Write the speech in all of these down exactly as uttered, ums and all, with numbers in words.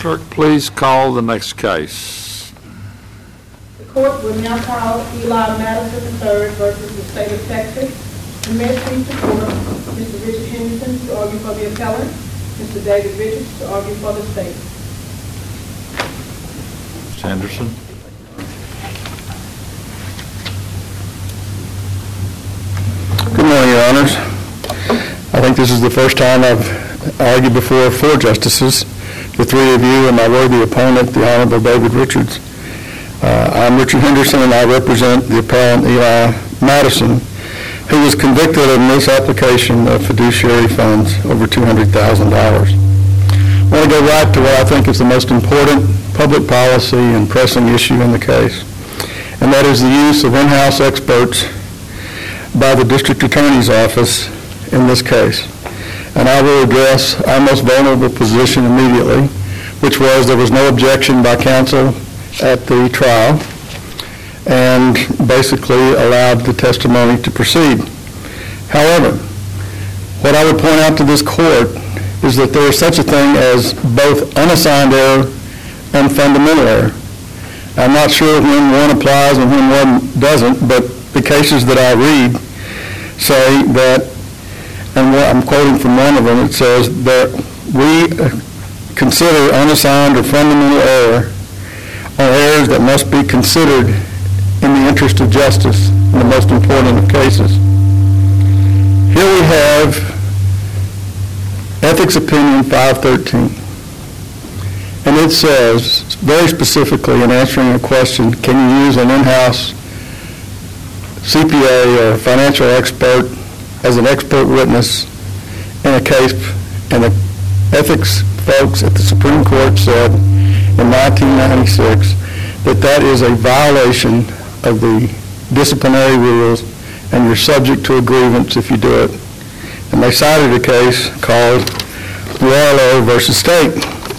Clerk, please call the next case. The court will now call Eli Madison the third versus the state of Texas. The mayor please support Mister Richard Henderson to argue for the appellant, Mister David Richards to argue for the state. Mister Henderson. Good morning, Your Honors. I think this is the first time I've argued before four justices, the three of you and my worthy opponent, the Honorable David Richards. Uh, I'm Richard Henderson, and I represent the appellant Eli Madison, who was convicted of misapplication of fiduciary funds over two hundred thousand dollars. I want to go right to what I think is the most important public policy and pressing issue in the case, and that is the use of in-house experts by the District Attorney's Office in this case. And I will address our most vulnerable position immediately, which was there was no objection by counsel at the trial and basically allowed the testimony to proceed. However, what I would point out to this court is that there is such a thing as both unassigned error and fundamental error. I'm not sure when one applies and when one doesn't, but the cases that I read say that, and I'm quoting from one of them, it says that we consider unassigned or fundamental error are errors that must be considered in the interest of justice in the most important of cases. Here we have Ethics Opinion five thirteen, and it says very specifically in answering a question, can you use an in-house C P A or financial expert as an expert witness in a case, and the ethics folks at the Supreme Court said in nineteen ninety-six that that is a violation of the disciplinary rules and you're subject to a grievance if you do it. And they cited a case called Warlow versus State.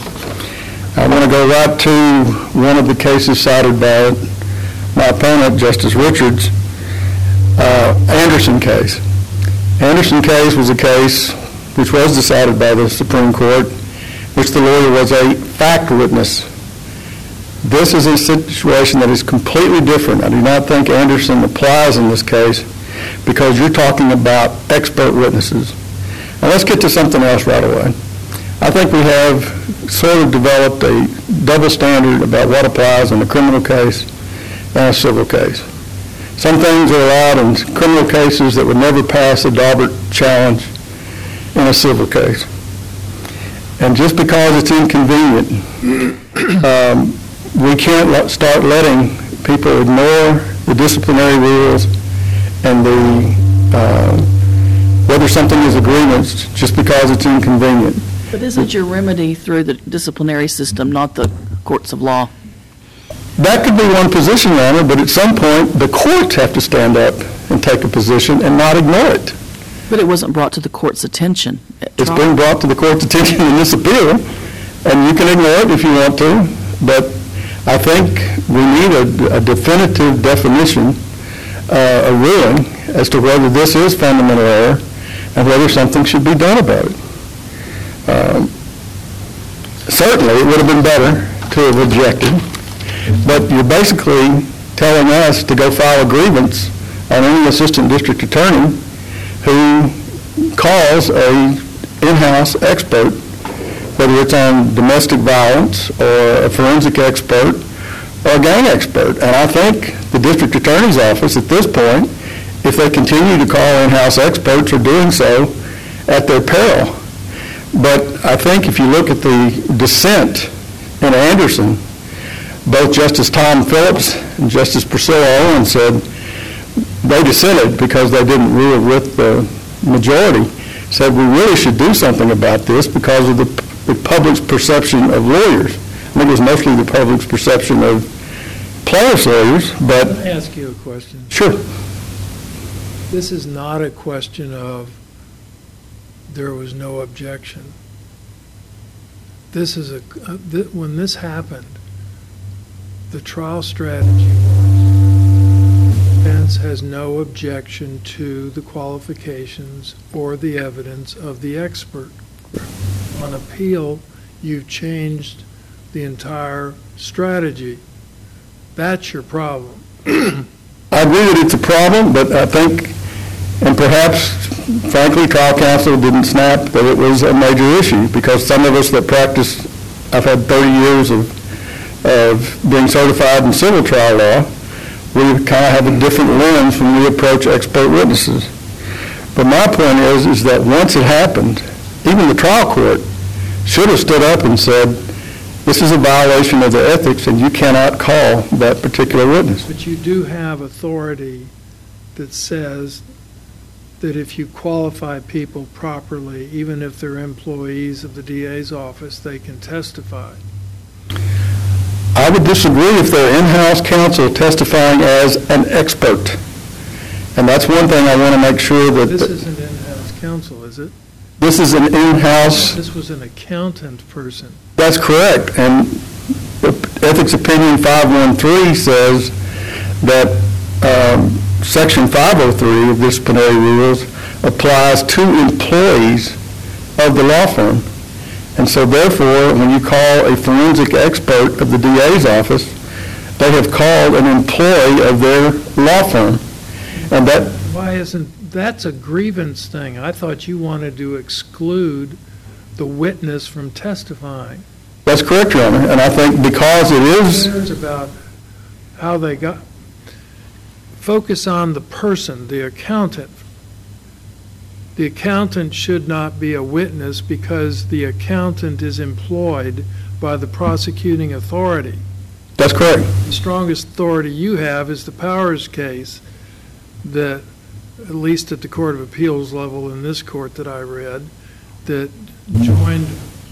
I want to go right to one of the cases cited by my opponent, Justice Richards, uh, Anderson case. Anderson case was a case which was decided by the Supreme Court, which the lawyer was a fact witness. This is a situation that is completely different. I do not think Anderson applies in this case because you're talking about expert witnesses. Now let's get to something else right away. I think we have sort of developed a double standard about what applies in a criminal case and a civil case. Some things are allowed in criminal cases that would never pass a Daubert challenge in a civil case. And just because it's inconvenient, um, we can't let, start letting people ignore the disciplinary rules and the uh, whether something is a grievance just because it's inconvenient. But isn't your remedy through the disciplinary system, not the courts of law? That could be one position, Your Honor, but at some point the courts have to stand up and take a position and not ignore it. But it wasn't brought to the court's attention. It's been brought to the court's attention in this appeal, and you can ignore it if you want to, but I think we need a, a definitive definition, uh, a ruling as to whether this is fundamental error and whether something should be done about it. Um, certainly, it would have been better to have objected, but you're basically telling us to go file a grievance on any assistant district attorney who calls a in-house expert, whether it's on domestic violence or a forensic expert or a gang expert. And I think the district attorney's office at this point, if they continue to call in-house experts, are doing so at their peril. But I think if you look at the dissent in Anderson, both Justice Tom Phillips and Justice Priscilla Owen said they dissented because they didn't rule with the majority, said we really should do something about this because of the, the public's perception of lawyers. I think it was mostly the public's perception of plaintiff's lawyers, but... Can I ask you a question? Sure. This is not a question of there was no objection. This is a, uh, th when this happened, the trial strategy was defense has no objection to the qualifications or the evidence of the expert. On appeal, you've changed the entire strategy. That's your problem. I agree that it's a problem, but I think, and perhaps, frankly, trial counsel didn't snap that it was a major issue, because some of us that practice, I've had thirty years of, of being certified in civil trial law, we kind of have a different lens when we approach expert witnesses. But my point is, is that once it happened, even the trial court should have stood up and said, this is a violation of the ethics and you cannot call that particular witness. But you do have authority that says that if you qualify people properly, even if they're employees of the D A's office, they can testify. I would disagree if they're in-house counsel testifying as an expert. And that's one thing I want to make sure that... This isn't in-house counsel, is it? This is an in-house... This was an accountant person. That's correct. And Ethics Opinion five one three says that um, Section five oh three of disciplinary rules applies to employees of the law firm. And so therefore, when you call a forensic expert of the D A's office, they have called an employee of their law firm. And that... Why isn't... That's a grievance thing. I thought you wanted to exclude the witness from testifying. That's correct, Your Honor. And I think because it is... Who cares about how they got... Focus on the person, the accountant. The accountant should not be a witness because the accountant is employed by the prosecuting authority. That's correct. The strongest authority you have is the Powers case that, at least at the Court of Appeals level in this court that I read, that joined,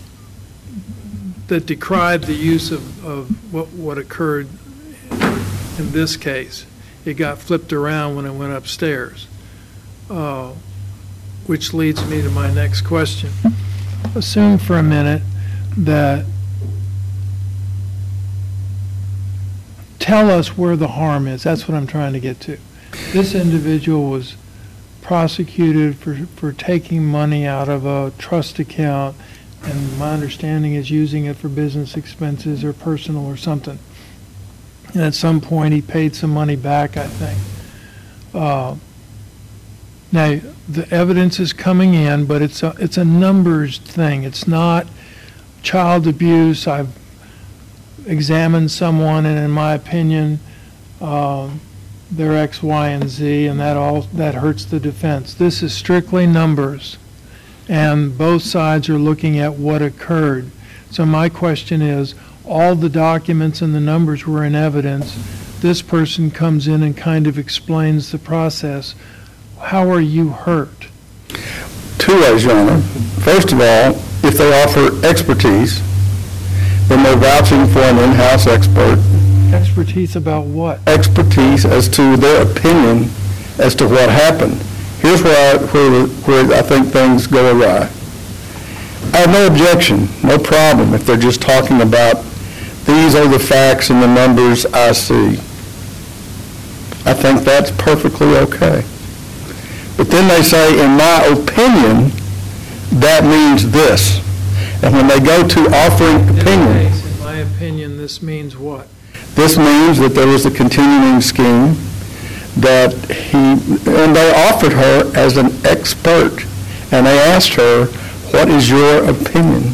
that decried the use of, of what, what occurred in this case. It got flipped around when it went upstairs. Uh, which leads me to my next question. Assume for a minute that, tell us where the harm is. That's what I'm trying to get to. This individual was prosecuted for, for taking money out of a trust account, and my understanding is using it for business expenses or personal or something. And at some point he paid some money back, I think. Uh, Now, the evidence is coming in, but it's a, it's a numbers thing. It's not child abuse. I've examined someone, and in my opinion, um, they're X, Y, and Z, and that all that hurts the defense. This is strictly numbers, and both sides are looking at what occurred. So my question is, all the documents and the numbers were in evidence. This person comes in and kind of explains the process. How are you hurt? Two ways, Your Honor. First of all, if they offer expertise, then they're vouching for an in-house expert. Expertise about what? Expertise as to their opinion as to what happened. Here's where I, where, where I think things go awry. I have no objection, no problem, if they're just talking about these are the facts and the numbers I see. I think that's perfectly okay. But then they say, in my opinion, that means this. And when they go to offering opinion... In my opinion, this means what? This means that there was a continuing scheme, that he... And they offered her as an expert. And they asked her, what is your opinion?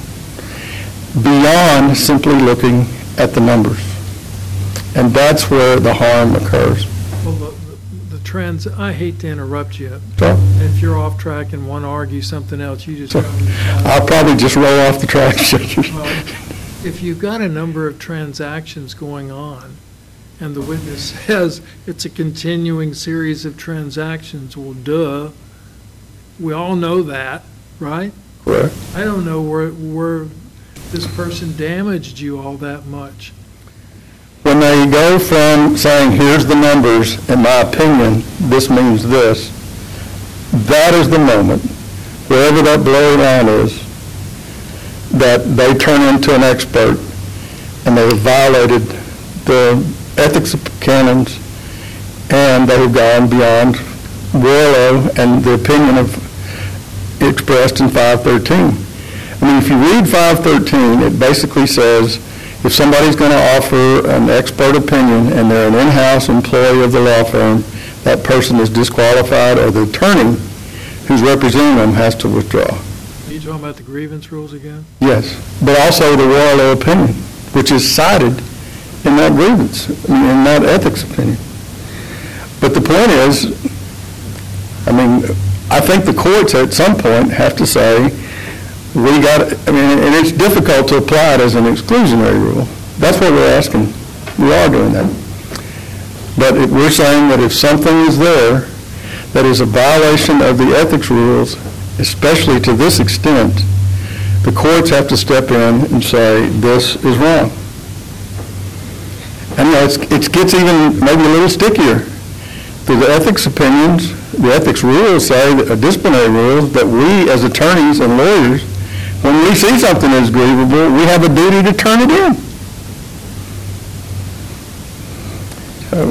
Beyond simply looking at the numbers. And that's where the harm occurs. Well, the, the trans, I hate to interrupt you. So, If you're off track and want to argue something else, you just so go. I'll probably just roll off the track. Well, if you've got a number of transactions going on, and the witness says it's a continuing series of transactions, well, duh. We all know that, right? Correct. I don't know where, where this person damaged you all that much. When they go from saying, here's the numbers, in my opinion, this means this, that is the moment, wherever that blurry line is, that they turn into an expert and they have violated the ethics canons and they have gone beyond Boileau and the opinion of expressed in five thirteen. I mean, if you read five thirteen, it basically says, If somebody's going to offer an expert opinion and they're an in-house employee of the law firm, that person is disqualified, or the attorney who's representing them has to withdraw. Are you talking about the grievance rules again? Yes, but also the Warlow opinion, which is cited in that grievance, in that ethics opinion. But the point is, I mean, I think the courts at some point have to say, we got, I mean, and it's difficult to apply it as an exclusionary rule. That's what we're asking. We are doing that. But if we're saying that if something is there that is a violation of the ethics rules, especially to this extent, the courts have to step in and say, this is wrong. And you know, it's, it gets even maybe a little stickier. Through the ethics opinions, the ethics rules say, that, uh, disciplinary rules, that we as attorneys and lawyers, when we see something that's grievable, we have a duty to turn it in. So,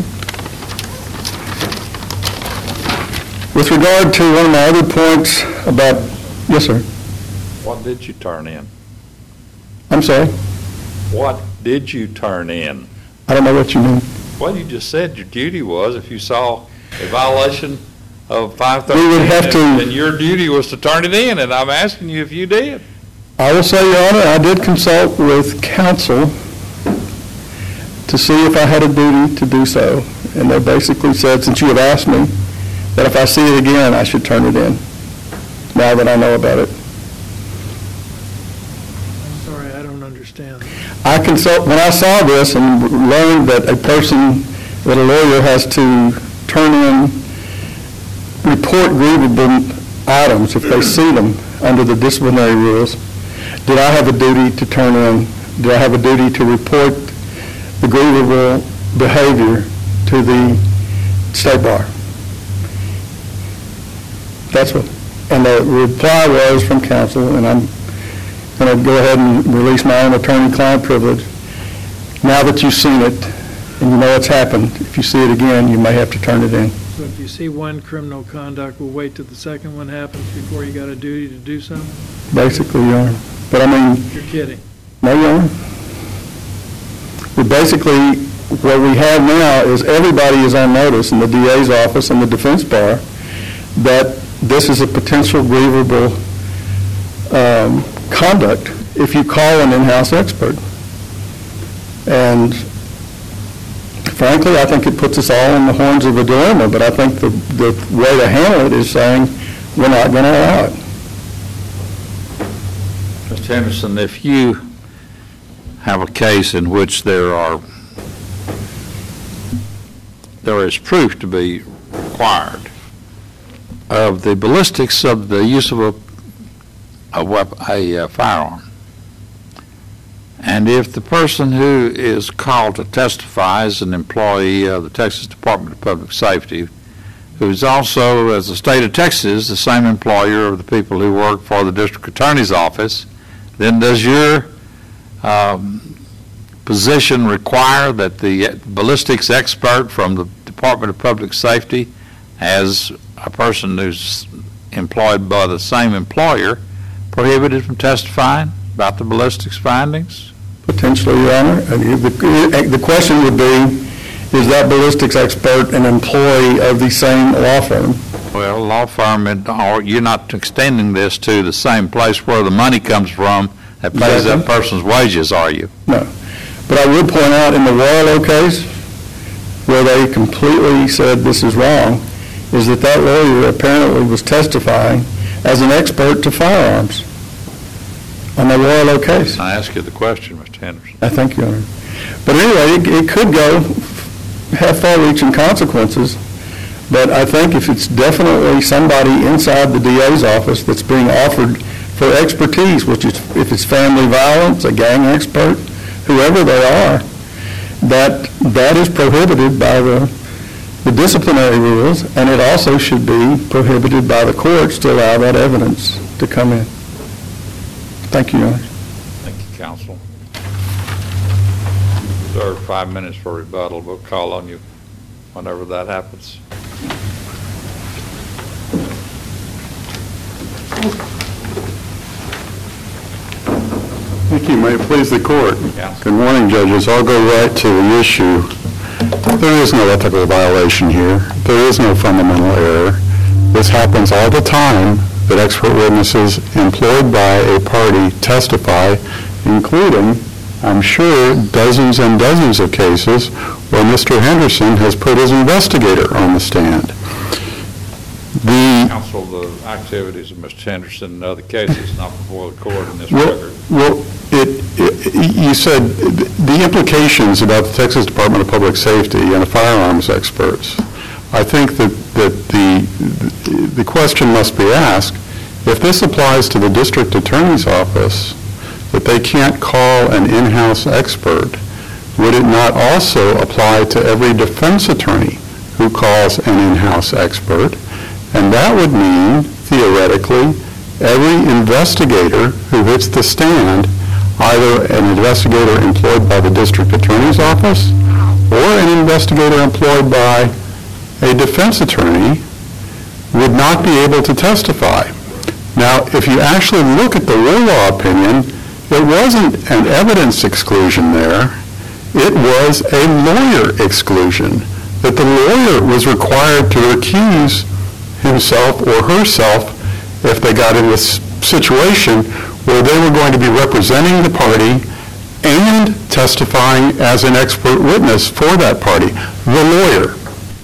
with regard to one of my other points about, yes, sir. What did you turn in? I'm sorry? What did you turn in? I don't know what you mean. Well, you just said your duty was, if you saw a violation of five We would thirteen, have to- then your duty was to turn it in, and I'm asking you if you did. I will say, Your Honor, I did consult with counsel to see if I had a duty to do so. And they basically said, since you have asked me, that if I see it again, I should turn it in, now that I know about it. I'm sorry, I don't understand. I consult, when I saw this and learned that a person, that a lawyer has to turn in, report grievable items if they see them under the disciplinary rules, did I have a duty to turn in, did I have a duty to report the grievable behavior to the state bar? That's what, and the reply was from counsel, and I'm going to go ahead and release my own attorney-client privilege. Now that you've seen it and you know what's happened, if you see it again, you may have to turn it in. So if you see one criminal conduct, we'll wait till the second one happens before you got a duty to do something? Basically, Your Honor. But I mean, You're kidding. no, Your Honor. We basically, what we have now is everybody is on notice in the D A's office and the defense bar that this is a potential grievable um, conduct if you call an in-house expert. And frankly, I think it puts us all on the horns of a dilemma, but I think the, the way to handle it is saying we're not going to allow it. Mister Henderson, if you have a case in which there are, there is proof to be required of the ballistics of the use of a, a, weapon, a uh, firearm, and if the person who is called to testify is an employee of the Texas Department of Public Safety, who's also, as the state of Texas, the same employer of the people who work for the district attorney's office, then does your um, position require that the ballistics expert from the Department of Public Safety, as a person who's employed by the same employer, prohibited from testifying about the ballistics findings? Potentially, Your Honor. Uh, The, the question would be, is that ballistics expert an employee of the same law firm? Well, law firm, and- or you're not extending this to the same place where the money comes from that pays that Exactly. person's wages, are you? No. But I would point out in the Warlow case, where they completely said this is wrong, is that that lawyer apparently was testifying as an expert to firearms on the Warlow case. I ask you the question, Mister Henderson. I thank you, Your Honor. But anyway, it, it could go, have far-reaching consequences, but I think if it's definitely somebody inside the D A's office that's being offered for expertise, which is, if it's family violence, a gang expert, whoever they are, that that is prohibited by the, the disciplinary rules, and it also should be prohibited by the courts to allow that evidence to come in. Thank you, Your Honor. Thank you, counsel. Reserve five minutes for rebuttal. We'll call on you whenever that happens. Thank you. you. May it please the court. Yes. Good morning, judges. I'll go right to the issue. There is no ethical violation here. There is no fundamental error. This happens all the time that expert witnesses employed by a party testify, including, I'm sure, dozens and dozens of cases where Mister Henderson has put his investigator on the stand. The Counsel, the activities of Mister Henderson and other cases not before the court in this Well, record. well it, it, you said the implications about the Texas Department of Public Safety and the firearms experts. I think that, that the, the question must be asked, if this applies to the district attorney's office, that they can't call an in-house expert, would it not also apply to every defense attorney who calls an in-house expert? And that would mean, theoretically, every investigator who hits the stand, either an investigator employed by the district attorney's office or an investigator employed by a defense attorney, would not be able to testify. Now, if you actually look at the Warlaw opinion, it wasn't an evidence exclusion there. It was a lawyer exclusion, that the lawyer was required to recuse himself or herself if they got in this situation where they were going to be representing the party and testifying as an expert witness for that party, the lawyer.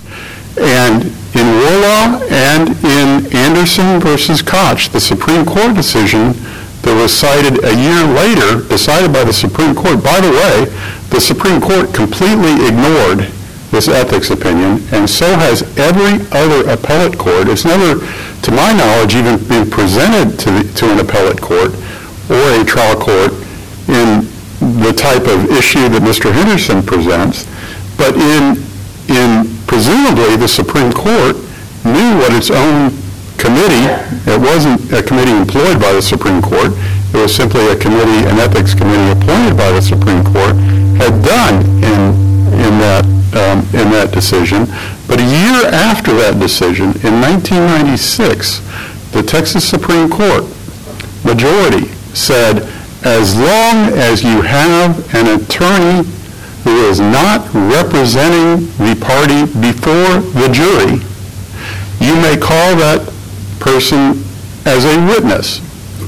And in Warlaw and in Anderson versus Koch, the Supreme Court decision that was cited a year later, decided by the Supreme Court. By the way, the Supreme Court completely ignored this ethics opinion, and so has every other appellate court. It's never, to my knowledge, even been presented to, the, to an appellate court or a trial court in the type of issue that Mister Henderson presents. But in, in presumably the Supreme Court knew what its own committee, it wasn't a committee employed by the Supreme Court, it was simply a committee, an ethics committee appointed by the Supreme Court, had done in, in that Um, in that decision. But a year after that decision, in nineteen ninety-six, the Texas Supreme Court majority said, as long as you have an attorney who is not representing the party before the jury, you may call that person as a witness.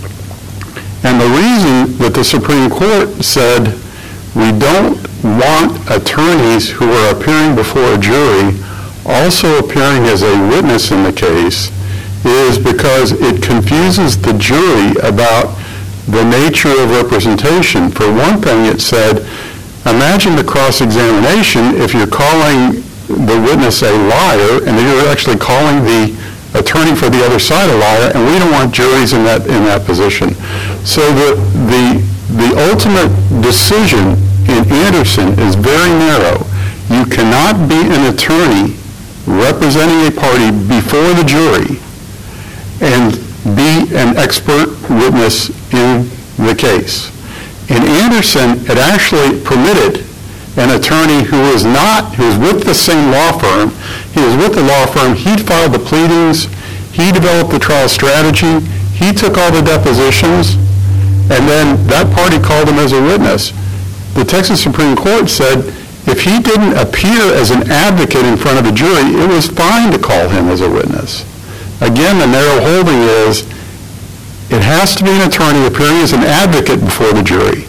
And the reason that the Supreme Court said we don't want attorneys who are appearing before a jury also appearing as a witness in the case is because it confuses the jury about the nature of representation. For one thing, it said, imagine the cross-examination if you're calling the witness a liar and you're actually calling the attorney for the other side a liar, and we don't want juries in that in that position. So the the the ultimate decision in Anderson is very narrow. You cannot be an attorney representing a party before the jury and be an expert witness in the case. In Anderson, it actually permitted an attorney who was not, who was with the same law firm, he was with the law firm, he'd filed the pleadings, he developed the trial strategy, he took all the depositions, and then that party called him as a witness. The Texas Supreme Court said if he didn't appear as an advocate in front of the jury, it was fine to call him as a witness. Again, the narrow holding is it has to be an attorney appearing as an advocate before the jury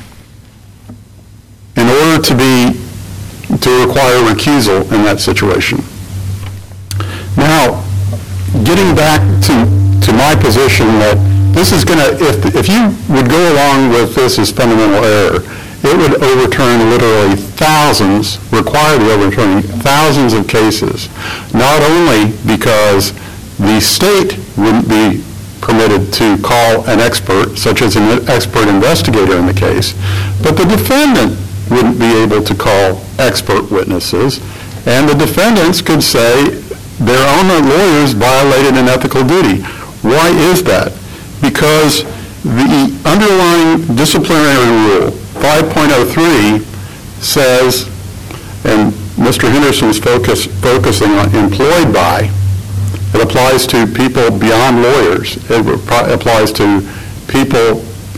in order to be, to require recusal in that situation. Now, getting back to, to my position that this is going to, if, if you would go along with this as fundamental error, it would overturn literally thousands, require the overturning thousands of cases, not only because the state wouldn't be permitted to call an expert, such as an expert investigator in the case, but the defendant wouldn't be able to call expert witnesses, and the defendants could say their own lawyers violated an ethical duty. Why is that? Because the underlying disciplinary rule, five point oh three, says, and Mister Henderson's focus, focusing on employed by, it applies to people beyond lawyers. It applies to people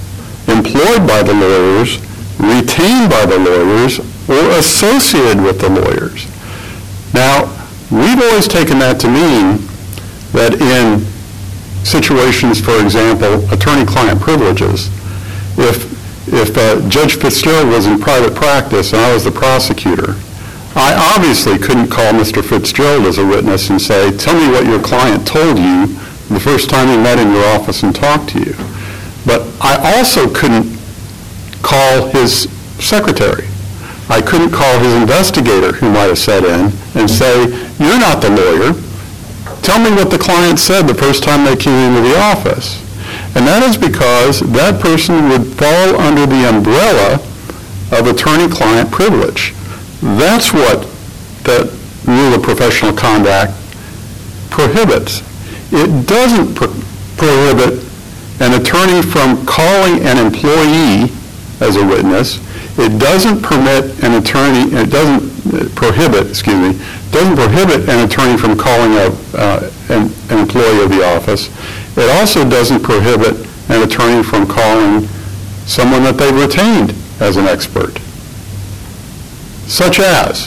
employed by the lawyers, retained by the lawyers, or associated with the lawyers. Now, we've always taken that to mean that in situations, for example, attorney-client privileges, if, if uh, Judge Fitzgerald was in private practice and I was the prosecutor, I obviously couldn't call Mister Fitzgerald as a witness and say, tell me what your client told you the first time he met in your office and talked to you. But I also couldn't call his secretary. I couldn't call his investigator who might have sat in and say, you're not the lawyer. Tell me what the client said the first time they came into the office. And that is because that person would fall under the umbrella of attorney-client privilege. That's what the rule of professional conduct prohibits. It doesn't pro- prohibit an attorney from calling an employee as a witness. It doesn't permit an attorney, it doesn't prohibit, excuse me, doesn't prohibit an attorney from calling a, uh, an, an employee of the office. It also doesn't prohibit an attorney from calling someone that they've retained as an expert. Such as,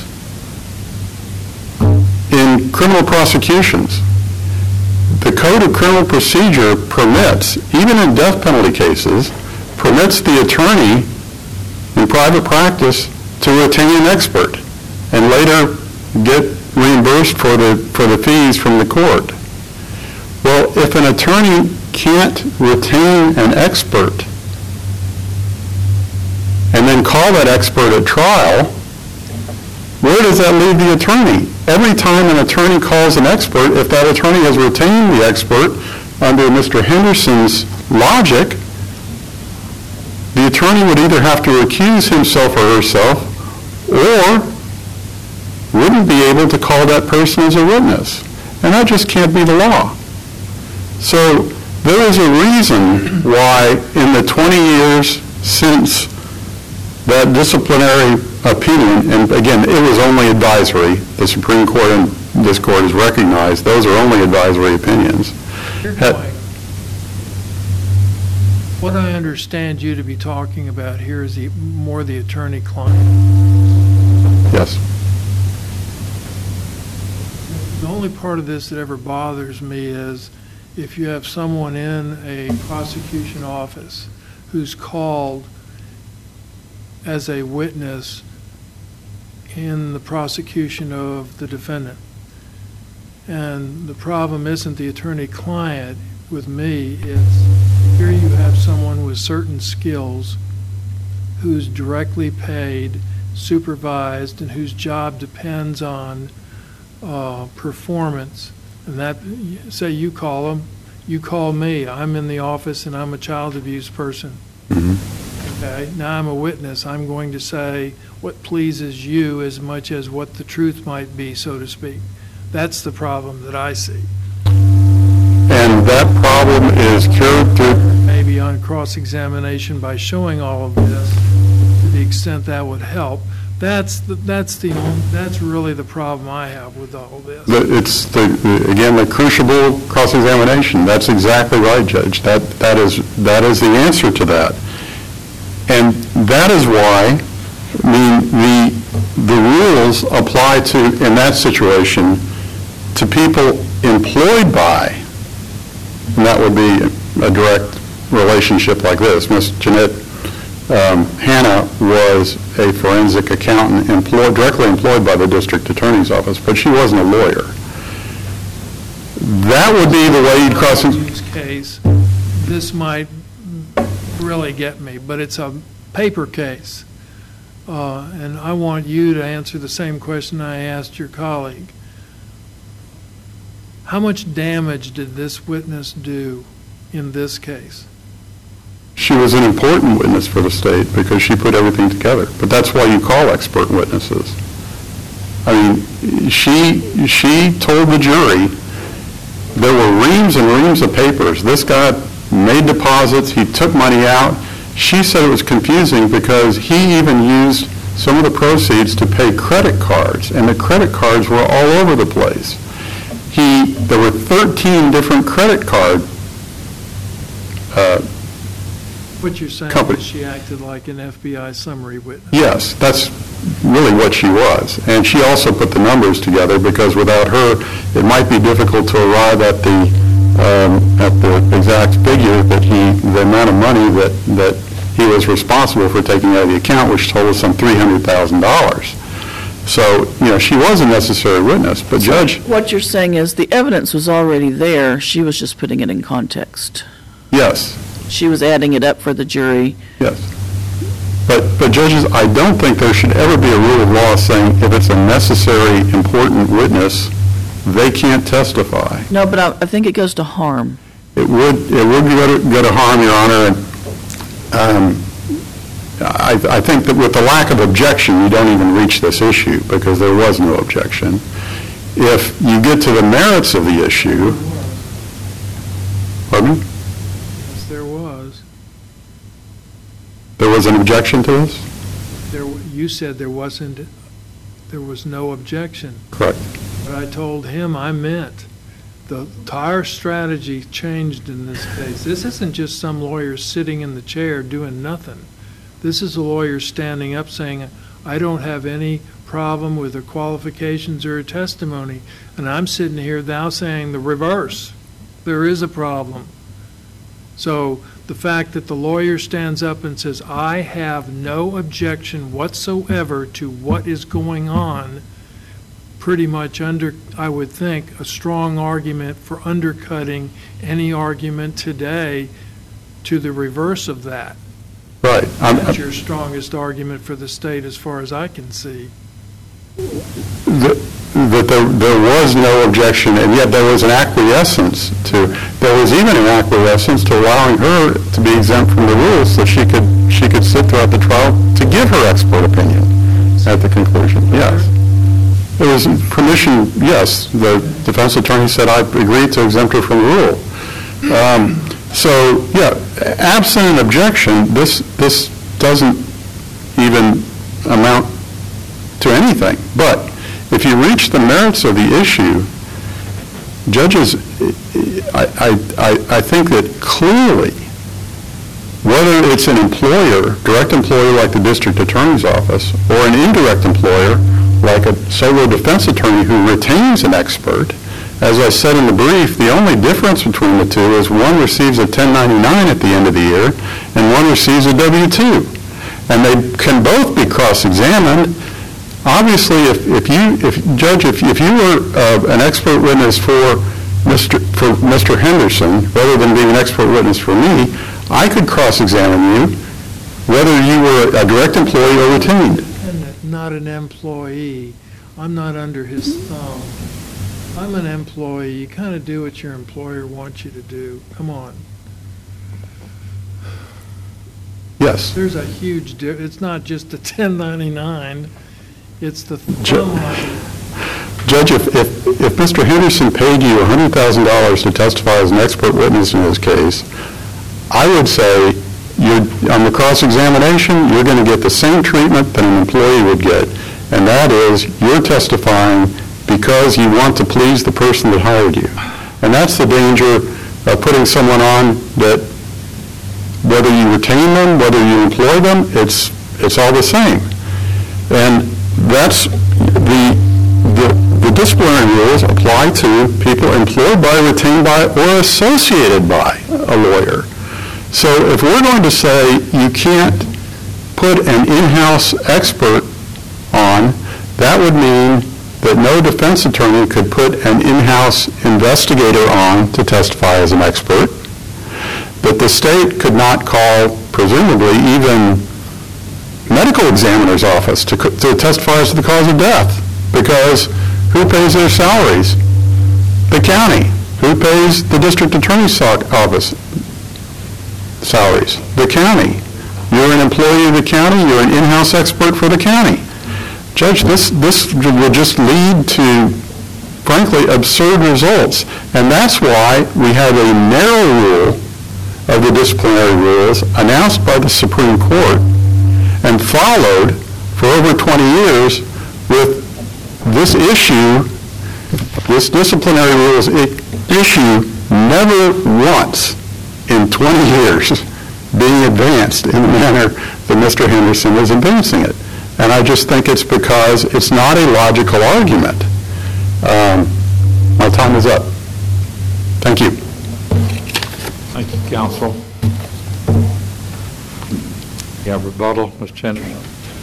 in criminal prosecutions, the Code of Criminal Procedure permits, even in death penalty cases, permits the attorney in private practice to retain an expert and later get reimbursed for the, for the fees from the court. Well, if an attorney can't retain an expert and then call that expert at trial, where does that leave the attorney? Every time an attorney calls an expert, if that attorney has retained the expert under Mister Henderson's logic, the attorney would either have to recuse himself or herself or wouldn't be able to call that person as a witness. And that just can't be the law. So there is a reason why in the twenty years since that disciplinary opinion, and again, it was only advisory. The Supreme Court and this court has recognized those are only advisory opinions. Had, what I understand you to be talking about here is the, more the attorney-client. Yes. The only part of this that ever bothers me is if you have someone in a prosecution office who's called as a witness in the prosecution of the defendant. And the problem isn't the attorney-client with me, it's here you have someone with certain skills who's directly paid, supervised, and whose job depends on uh, performance. And that, say you call them, you call me, I'm in the office and I'm a child abuse person. Mm-hmm. Okay, now I'm a witness. I'm going to say what pleases you as much as what the truth might be, so to speak. That's the problem that I see. And that problem is cured through... Maybe on cross-examination by showing all of this, to the extent that would help. That's the, that's the that's really the problem I have with all this. It's the, again the crucible cross-examination. That's exactly right, Judge. That that is that is the answer to that. And that is why, I mean, the, the rules apply to, in that situation, to people employed by, and that would be a direct relationship like this. Miz Jeanette um, Hanna was a forensic accountant employed, directly employed by the district attorney's office, but she wasn't a lawyer. That would be the way you'd cross... In this case, this might really get me, but it's a paper case. Uh, and I want you to answer the same question I asked your colleague. How much damage did this witness do in this case? She was an important witness for the state because she put everything together. But that's why you call expert witnesses. I mean, she, she told the jury there were reams and reams of papers. This guy made deposits, he took money out. She said it was confusing because he even used some of the proceeds to pay credit cards, and the credit cards were all over the place. He, there were thirteen different credit card uh, What you're saying company. is she acted like an F B I summary witness. Yes, that's really what she was. And she also put the numbers together, because without her, it might be difficult to arrive at the, um, at the exact figure that he, the amount of money that, that he was responsible for taking out of the account, which totaled some three hundred thousand dollars. So, you know, she was a necessary witness, but Judge... What you're saying is the evidence was already there, she was just putting it in context. Yes. She was adding it up for the jury. Yes. But, but judges, I don't think there should ever be a rule of law saying if it's a necessary, important witness, they can't testify. No, but I, I think it goes to harm. It would, it would go to, go to harm, Your Honor, and um, I, I think that with the lack of objection, you don't even reach this issue, because there was no objection. If you get to the merits of the issue, pardon? Yes, there was. There was an objection to this? There, you said there wasn't, there was no objection. Correct. But I told him I meant the entire strategy changed in this case. This isn't just some lawyer sitting in the chair doing nothing. This is a lawyer standing up saying, I don't have any problem with her qualifications or her testimony. And I'm sitting here now saying the reverse. There is a problem. So the fact that the lawyer stands up and says, I have no objection whatsoever to what is going on, pretty much under, I would think, a strong argument for undercutting any argument today to the reverse of that. Right. I'm, That's your strongest argument for the state as far as I can see. That there, there was no objection, and yet there was an acquiescence to, there was even an acquiescence to allowing her to be exempt from the rules so she could, she could sit throughout the trial to give her expert opinion at the conclusion. Yes. There was permission, yes. The defense attorney said, I agreed to exempt her from the rule. Um, So, yeah, absent an objection, this this doesn't even amount to anything. But if you reach the merits of the issue, judges, I, I, I think that clearly, whether it's an employer, direct employer like the district attorney's office, or an indirect employer like a solo defense attorney who retains an expert, as I said in the brief, the only difference between the two is one receives a ten ninety-nine at the end of the year and one receives a W two. And they can both be cross-examined. Obviously, if, if you, if Judge, if, if you were uh, an expert witness for Mister for Mister Henderson, rather than being an expert witness for me, I could cross-examine you whether you were a direct employee or retained. Not an employee. I'm not under his thumb. I'm an employee. You kind of do what your employer wants you to do. Come on. Yes. There's a huge difference. It's not just the ten ninety-nine. It's the Ju- thumb line. Judge, if, if, if Mister Henderson paid you one hundred thousand dollars to testify as an expert witness in this case, I would say you're, on the cross-examination, you're going to get the same treatment that an employee would get, and that is you're testifying because you want to please the person that hired you. And that's the danger of putting someone on that, whether you retain them, whether you employ them, it's it's all the same. And that's the, the, the disciplinary rules apply to people employed by, retained by, or associated by a lawyer. So if we're going to say you can't put an in-house expert on, that would mean that no defense attorney could put an in-house investigator on to testify as an expert, that the state could not call, presumably, even medical examiner's office to, to testify as to the cause of death, because who pays their salaries? The county. Who pays the district attorney's office salaries? The county. You're an employee of the county, you're an in-house expert for the county. Judge, this, this will just lead to, frankly, absurd results. And that's why we have a narrow rule of the disciplinary rules announced by the Supreme Court and followed for over twenty years with this issue, this disciplinary rules issue never once in twenty years being advanced in the manner that Mister Henderson is advancing it. And I just think it's because it's not a logical argument. Um, my time is up. Thank you. Thank you, counsel. You have rebuttal, Mister Henderson?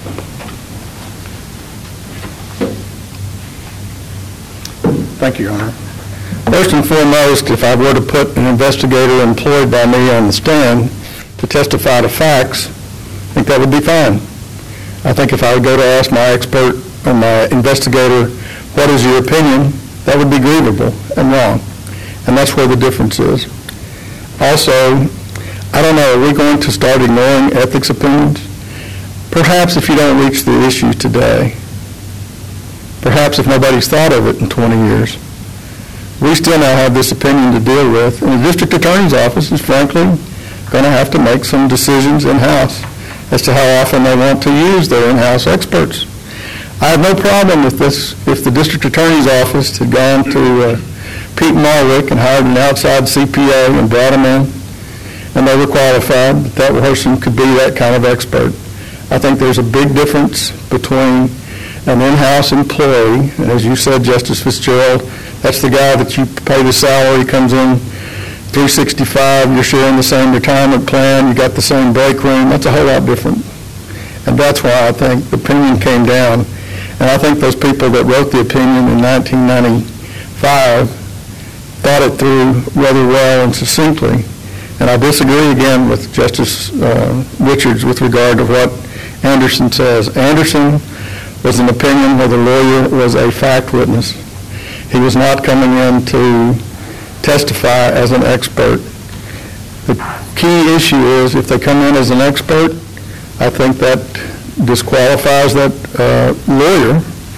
Thank you, Your Honor. First and foremost, if I were to put an investigator employed by me on the stand to testify to facts, I think that would be fine. I think if I would go to ask my expert or my investigator, what is your opinion, that would be grievable and wrong. And that's where the difference is. Also, I don't know, are we going to start ignoring ethics opinions? Perhaps if you don't reach the issue today. Perhaps if nobody's thought of it in twenty years. We still now have this opinion to deal with, and the district attorney's office is frankly going to have to make some decisions in-house as to how often they want to use their in-house experts. I have no problem with this if the district attorney's office had gone to uh, Pete Marwick and hired an outside C P A and brought him in, and they were qualified, that that person could be that kind of expert. I think there's a big difference between an in-house employee, and as you said, Justice Fitzgerald, that's the guy that you pay the salary, comes in three sixty-five, you're sharing the same retirement plan, you got the same break room. That's a whole lot different. And that's why I think the opinion came down. And I think those people that wrote the opinion in nineteen ninety-five thought it through rather well and succinctly. And I disagree again with Justice uh, Richards with regard to what Anderson says. Anderson was an opinion where the lawyer was a fact witness. He was not coming in to testify as an expert. The key issue is if they come in as an expert, I think that disqualifies that uh, lawyer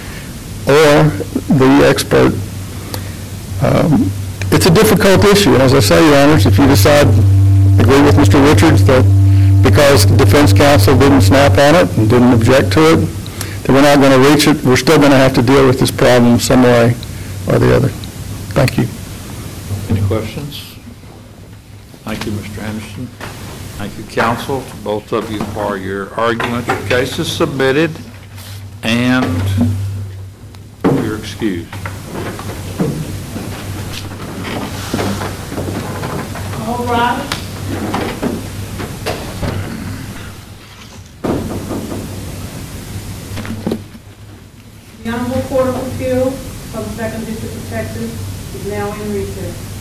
or the expert. Um, it's a difficult issue, and as I say, Your Honors, if you decide, agree with Mister Richards, that because the defense counsel didn't snap on it and didn't object to it, that we're not going to reach it, we're still going to have to deal with this problem some way or the other. Thank you. Any questions? Thank you, Mister Anderson. Thank you, counsel, to both of you for your arguments. Your case is submitted, and you're excused. All right. The Honorable Court of Appeal for the Second District of Texas is now in recess.